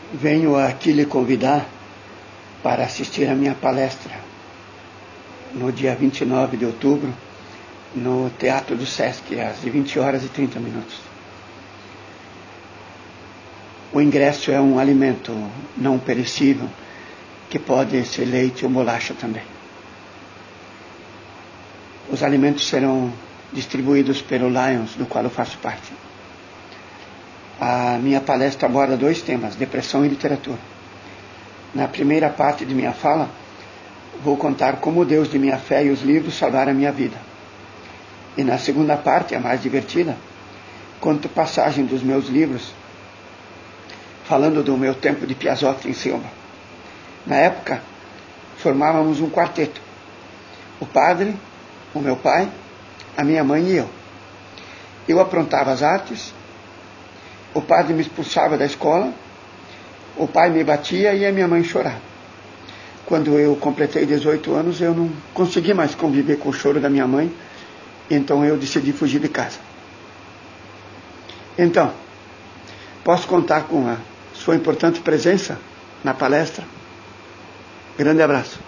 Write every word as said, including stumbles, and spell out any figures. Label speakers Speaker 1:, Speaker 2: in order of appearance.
Speaker 1: Venho aqui lhe convidar para assistir a minha palestra no dia vinte e nove de outubro, no Teatro do Sesc, às vinte horas e trinta minutos. O ingresso é um alimento não perecível, que pode ser leite ou bolacha também. Os alimentos serão distribuídos pelo Lions, do qual eu faço parte. A minha palestra aborda dois temas, depressão e literatura. Na primeira parte de minha fala, vou contar como o Deus de minha fé e os livros salvaram a minha vida. E na segunda parte, a mais divertida, conto passagem dos meus livros, falando do meu tempo de Piazzotti em Silva. Na época, formávamos um quarteto. O padre, o meu pai, a minha mãe e eu. Eu aprontava as artes, o padre me expulsava da escola, o pai me batia e a minha mãe chorava. Quando eu completei dezoito anos, eu não consegui mais conviver com o choro da minha mãe, então eu decidi fugir de casa. Então, posso contar com a sua importante presença na palestra? Grande abraço.